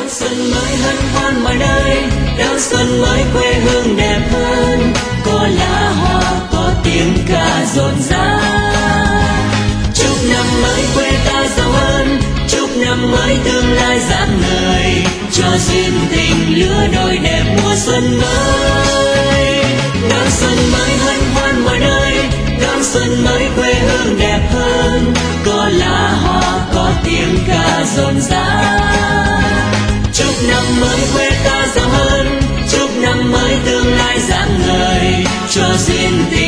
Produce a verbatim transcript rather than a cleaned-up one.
xuân mới hân hoan mọi nơi, đón xuân mới quê hương đẹp hơn, có lá hoa có tiếng ca rộn rã. Chúc năm mới quê ta giàu hơn, chúc năm mới tương lai rạng ngời, cho duyên tình lứa đôi đẹp mùa xuân mới. Đón xuân mới hân hoan mọi nơi, đón xuân mới quê hương đẹp hơn, có lá hoa có tiếng ca rộn rã. Chúc năm mới quê ta giàu hơn, chúc năm mới tương lai rạng ngời, cho duyên tình